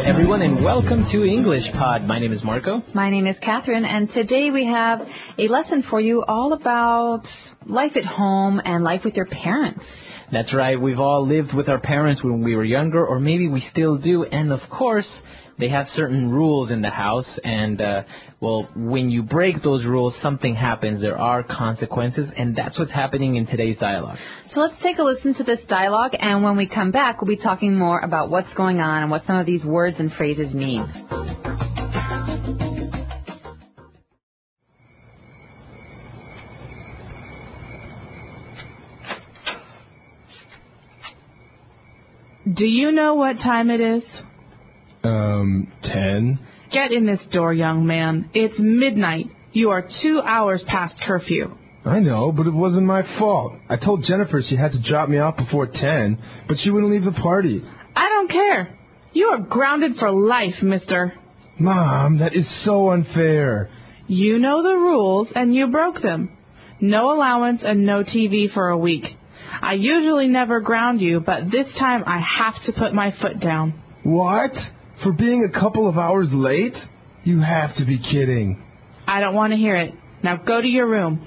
everyone, and welcome to English Pod. My name is Marco. My name is Catherine, and today we have a lesson for you all about life at home and life with your parents. That's right. We've all lived with our parents when we were younger, or maybe we still do. And, of course, they have certain rules in the house. And, when you break those rules, something happens. There are consequences. And that's what's happening in today's dialogue. So let's take a listen to this dialogue. And when we come back, we'll be talking more about what's going on and what some of these words and phrases mean. Do you know what time it is? 10. Get in this door, young man. It's midnight. You are 2 hours past curfew. I know, but it wasn't my fault. I told Jennifer she had to drop me off before 10, but she wouldn't leave the party. I don't care. You are grounded for life, mister. Mom, that is so unfair. You know the rules, and you broke them. No allowance and no TV for a week. I usually never ground you, but this time I have to put my foot down. What? For being a couple of hours late? You have to be kidding. I don't want to hear it. Now go to your room.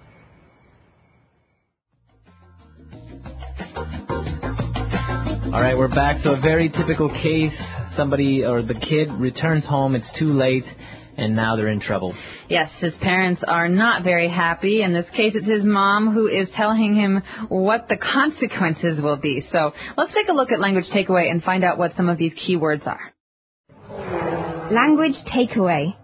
All right, we're back. So a very typical case. Somebody or the kid returns home. It's too late. And now they're in trouble. Yes, his parents are not very happy. In this case, it's his mom who is telling him what the consequences will be. So let's take a look at language takeaway and find out what some of these key words are. Language takeaway.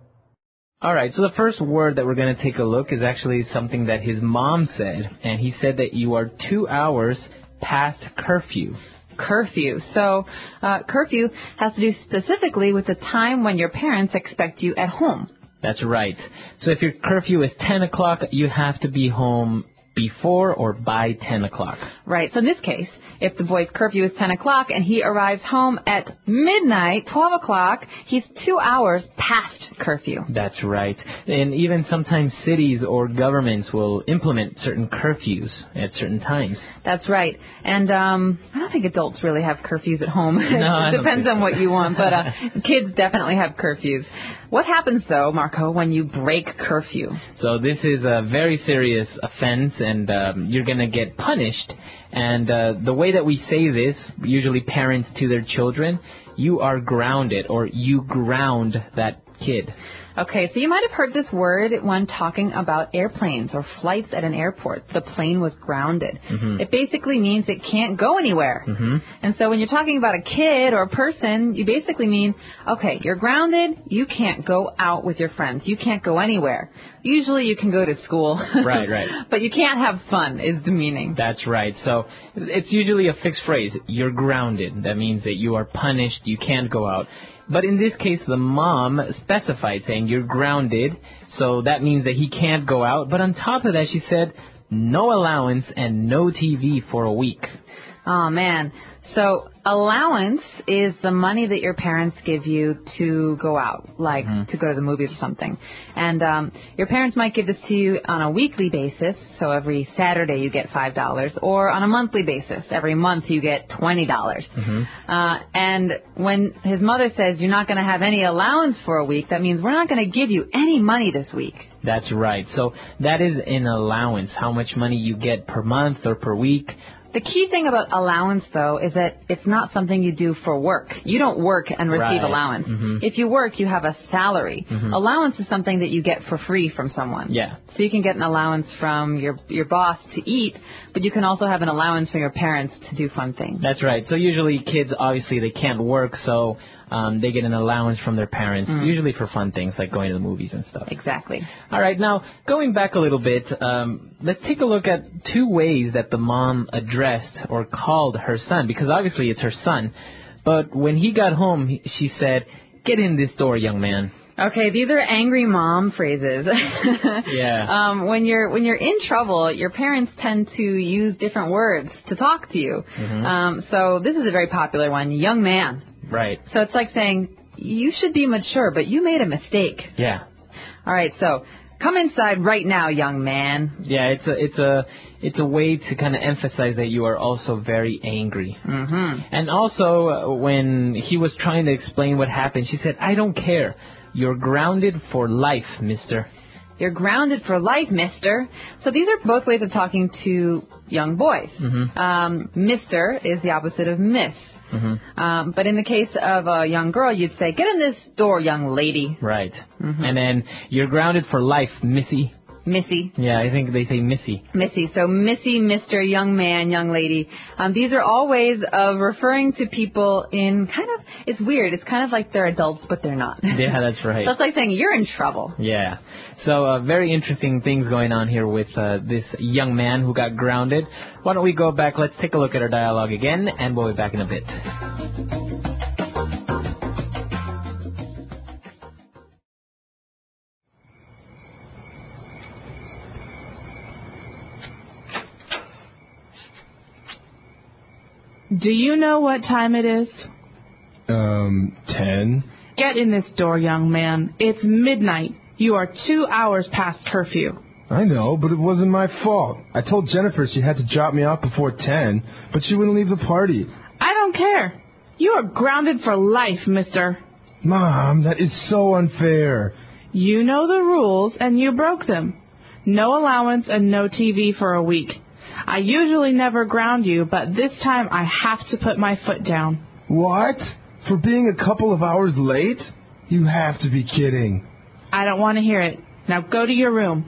All right, so the first word that we're going to take a look is actually something that his mom said. And he said that you are 2 hours past curfew. Curfew. So curfew has to do specifically with the time when your parents expect you at home. That's right. So if your curfew is 10 o'clock, you have to be home before or by 10 o'clock. Right. So in this case, if the boy's curfew is 10 o'clock and he arrives home at midnight, 12 o'clock, he's 2 hours past curfew. That's right. And even sometimes cities or governments will implement certain curfews at certain times. That's right. And I don't think adults really have curfews at home. No, It depends on what you want, but kids definitely have curfews. What happens, though, Marco, when you break curfew? So this is a very serious offense, and you're going to get punished. And the way that we say this, usually parents to their children, you are grounded, or you ground that kid. Okay, so you might have heard this word when talking about airplanes or flights at an airport. The plane was grounded. Mm-hmm. It basically means it can't go anywhere. Mm-hmm. And so when you're talking about a kid or a person, you basically mean, okay, you're grounded, you can't go out with your friends. You can't go anywhere. Usually you can go to school. Right. But you can't have fun is the meaning. That's right. So it's usually a fixed phrase. You're grounded. That means that you are punished. You can't go out. But in this case, the mom specified saying you're grounded, so that means that he can't go out. But on top of that, she said no allowance and no TV for a week. Oh, man. So allowance is the money that your parents give you to go out, like to go to the movies or something. And your parents might give this to you on a weekly basis, so every Saturday you get $5, or on a monthly basis, every month you get $20. Mm-hmm. And when his mother says you're not going to have any allowance for a week, that means we're not going to give you any money this week. That's right. So that is an allowance, how much money you get per month or per week. The key thing about allowance, though, is that it's not something you do for work. You don't work and receive allowance. Mm-hmm. If you work, you have a salary. Mm-hmm. Allowance is something that you get for free from someone. Yeah. So you can get an allowance from your boss to eat, but you can also have an allowance from your parents to do fun things. That's right. So usually kids, obviously, they can't work, so they get an allowance from their parents, usually for fun things like going to the movies and stuff. Exactly. All right, now, going back a little bit, let's take a look at 2 ways that the mom addressed or called her son, because obviously it's her son. But when he got home, she said, "Get in this door, young man." Okay, these are angry mom phrases. Yeah. When you're in trouble, your parents tend to use different words to talk to you. Mm-hmm. So this is a very popular one, young man. Right. So it's like saying, you should be mature, but you made a mistake. Yeah. All right, so come inside right now, young man. Yeah, it's it's a way to kind of emphasize that you are also very angry. Mm-hmm. And also, when he was trying to explain what happened, she said, I don't care. You're grounded for life, mister. You're grounded for life, mister. So these are both ways of talking to young boys. Mister is the opposite of miss. But in the case of a young girl, you'd say, get in this door, young lady. Right. And then, you're grounded for life, missy. Missy. Yeah, I think they say missy. Missy. So Missy, Mr., young man, young lady. These are all ways of referring to people in kind of, it's weird. It's kind of like they're adults, but they're not. Yeah, that's right. So it's like saying you're in trouble. Yeah. So very interesting things going on here with this young man who got grounded. Why don't we go back? Let's take a look at our dialogue again, and we'll be back in a bit. Do you know what time it is? 10. Get in this door, young man. It's midnight. You are 2 hours past curfew. I know, but it wasn't my fault. I told Jennifer she had to drop me off before 10, but she wouldn't leave the party. I don't care. You are grounded for life, mister. Mom, that is so unfair. You know the rules, and you broke them. No allowance and no TV for a week. I usually never ground you, but this time I have to put my foot down. What? For being a couple of hours late? You have to be kidding. I don't want to hear it. Now go to your room.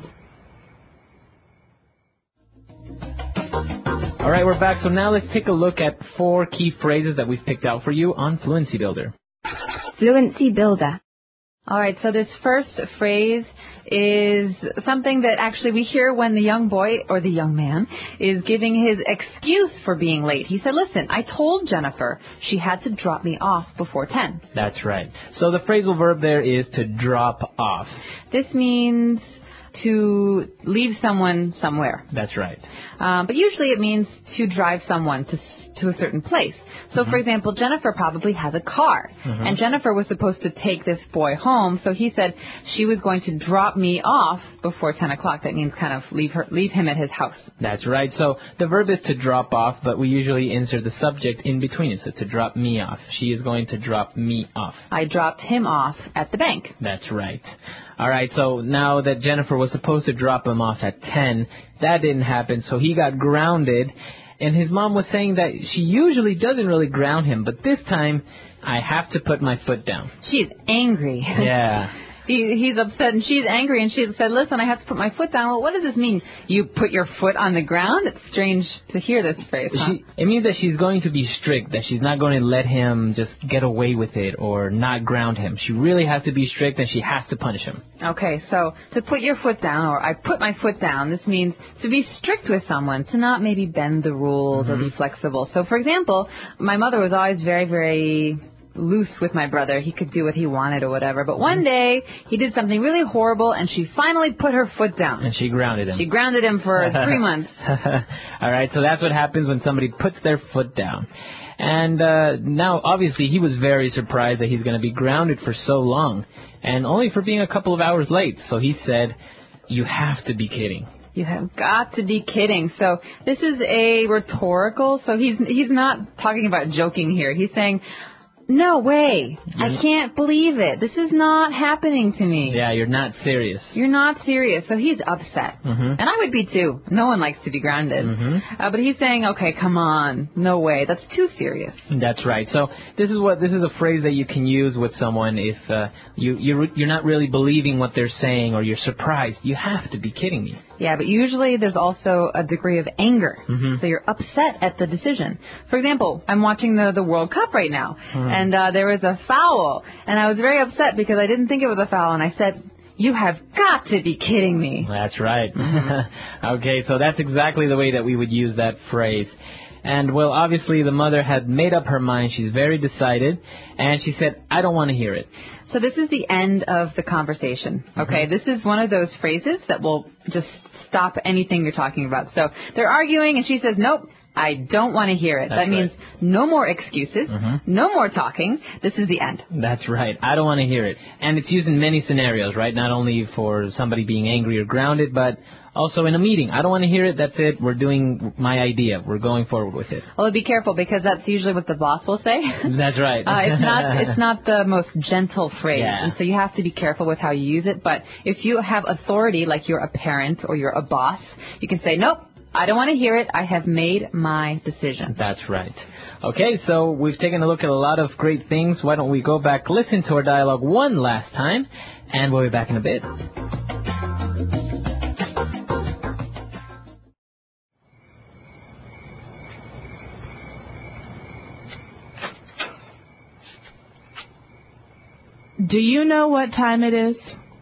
All right, we're back. So now let's take a look at 4 key phrases that we've picked out for you on Fluency Builder. Fluency Builder. All right, so this first phrase is something that actually we hear when the young boy or the young man is giving his excuse for being late. He said, listen, I told Jennifer she had to drop me off before 10. That's right. So the phrasal verb there is to drop off. This means to leave someone somewhere. That's right. But usually it means to drive someone to a certain place. So, for example, Jennifer probably has a car, and Jennifer was supposed to take this boy home, so he said she was going to drop me off before 10 o'clock. That means kind of leave him at his house. That's right. So the verb is to drop off, but we usually insert the subject in between it, so to drop me off. She is going to drop me off. I dropped him off at the bank. That's right. All right, so now that Jennifer was supposed to drop him off at 10, that didn't happen, so he got grounded. And his mom was saying that she usually doesn't really ground him, but this time, I have to put my foot down. She's angry. Yeah. He's upset, and she's angry, and she said, listen, I have to put my foot down. Well, what does this mean? You put your foot on the ground? It's strange to hear this phrase, huh? It means that she's going to be strict, that she's not going to let him just get away with it or not ground him. She really has to be strict, and she has to punish him. Okay, so to put your foot down, or I put my foot down, this means to be strict with someone, to not maybe bend the rules or be flexible. So, for example, my mother was always very, very loose with my brother. He could do what he wanted or whatever. But one day, he did something really horrible, and she finally put her foot down. And she grounded him. She grounded him for 3 months. All right, so that's what happens when somebody puts their foot down. And now, obviously, he was very surprised that he's going to be grounded for so long, and only for being a couple of hours late. So he said, you have to be kidding. You have got to be kidding. So this is a rhetorical, so he's not talking about joking here. He's saying, no way. I can't believe it. This is not happening to me. Yeah, you're not serious. You're not serious. So he's upset. And I would be too. No one likes to be grounded. But he's saying, okay, come on. No way. That's too serious. That's right. So this is a phrase that you can use with someone if you're not really believing what they're saying or you're surprised. You have to be kidding me. Yeah, but usually there's also a degree of anger. So you're upset at the decision. For example, I'm watching the World Cup right now, and there was a foul, and I was very upset because I didn't think it was a foul, and I said, you have got to be kidding me. That's right. Okay, so that's exactly the way that we would use that phrase. And, well, obviously the mother had made up her mind. She's very decided, and she said, I don't want to hear it. So this is the end of the conversation, okay? This is one of those phrases that will just stop anything you're talking about. So they're arguing, and she says, nope, I don't want to hear it. That means no more excuses, no more talking. This is the end. That's right. I don't want to hear it. And it's used in many scenarios, right? Not only for somebody being angry or grounded, but Also, in a meeting, I don't want to hear it. That's it. We're doing my idea. We're going forward with it. Well, be careful because that's usually what the boss will say. That's right. It's not the most gentle phrase, Yeah. and so you have to be careful with how you use it. But if you have authority, like you're a parent or you're a boss, you can say, nope, I don't want to hear it. I have made my decision. That's right. Okay, so we've taken a look at a lot of great things. Why don't we go back, listen to our dialogue one last time, and we'll be back in a bit. Do you know what time it is?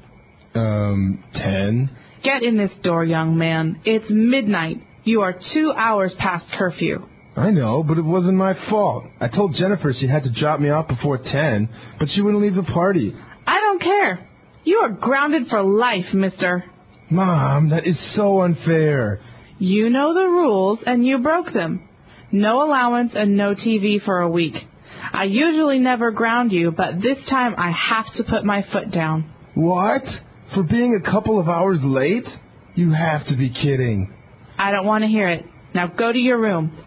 10. Get in this door, young man. It's midnight. You are 2 hours past curfew. I know, but it wasn't my fault. I told Jennifer she had to drop me off before 10, but she wouldn't leave the party. I don't care. You are grounded for life, mister. Mom, that is so unfair. You know the rules, and you broke them. No allowance and no TV for a week. I usually never ground you, but this time I have to put my foot down. What? For being a couple of hours late? You have to be kidding. I don't want to hear it. Now go to your room.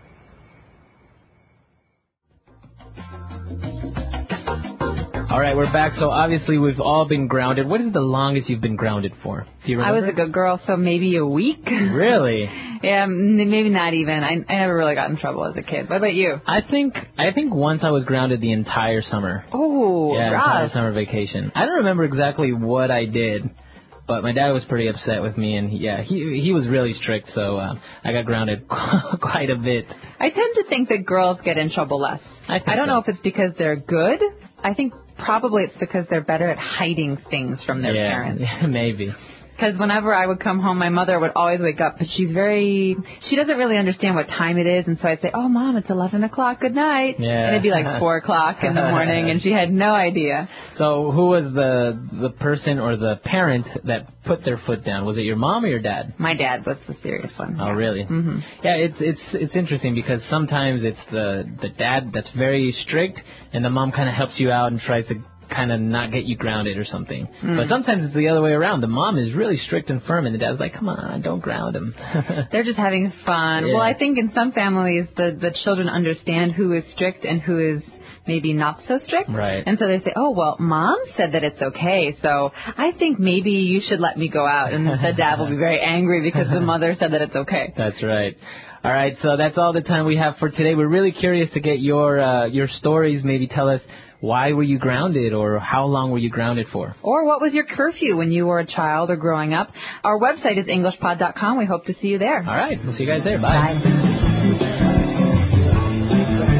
All right, we're back. So obviously we've all been grounded. What is the longest you've been grounded for? Do you I remember? was a good girl, so maybe a week. Really? Yeah, maybe not even. I never really got in trouble as a kid. What about you? I think once I was grounded the entire summer. Oh, Yeah, entire rough. summer vacation. I don't remember exactly what I did, but my dad was pretty upset with me, and he was really strict, so I got grounded quite a bit. I tend to think that girls get in trouble less. I think I don't so. know if it's because they're good. I think probably it's because they're better at hiding things from their parents. Yeah, maybe. Because whenever I would come home, my mother would always wake up, but she doesn't really understand what time it is, and so I'd say, oh, Mom, it's 11 o'clock, good night. Yeah. And it'd be like 4 o'clock in the morning, and she had no idea. So who was the person or the parent that put their foot down? Was it your mom or your dad? My dad was the serious one. Oh, yeah. really? Mm-hmm. Yeah, it's interesting because sometimes it's the dad that's very strict, and the mom kind of helps you out and tries to kind of not get you grounded or something. But sometimes it's the other way around. The mom is really strict and firm, and the dad's like, come on, don't ground him. They're just having fun. Yeah. Well, I think in some families, the children understand who is strict and who is maybe not so strict. Right. And so they say, oh, well, Mom said that it's okay, so I think maybe you should let me go out. And the dad will be very angry because the mother said that it's okay. That's right. All right, so that's all the time we have for today. We're really curious to get your stories. Maybe tell us, why were you grounded, or how long were you grounded for? Or what was your curfew when you were a child or growing up? Our website is EnglishPod.com. We hope to see you there. All right, we'll see you guys there. Bye. Bye.